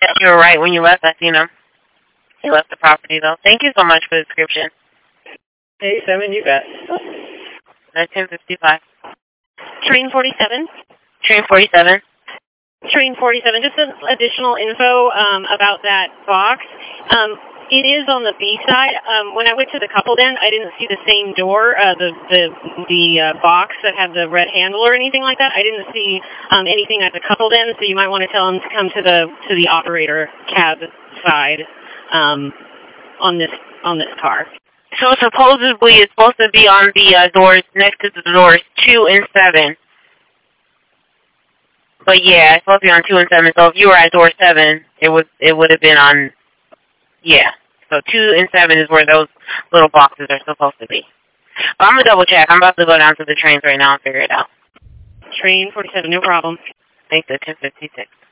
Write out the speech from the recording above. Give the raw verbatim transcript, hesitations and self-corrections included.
Yeah, you were right when you left. I seen him. He left the property, though. Thank you so much for the description. Hey, Seven, you bet. nineteen fifty-five. Train forty-seven. Train forty-seven. Train forty-seven. Just some additional info um, about that box. Um, it is on the B side. Um, when I went to the coupled end, I didn't see the same door, uh, the the the uh, box that had the red handle or anything like that. I didn't see um, anything at the coupled end, so you might want to tell them to come to the to the operator cab side um, on this on this car. So supposedly it's supposed to be on the uh, doors next to the doors two and seven. But yeah, it's supposed to be on two and seven. So if you were at door seven, it was it would have been on. Yeah. So two and seven is where those little boxes are supposed to be. But I'm gonna double check. I'm about to go down to the trains right now and figure it out. Train forty-seven, no problem. Thanks, at ten fifty-six.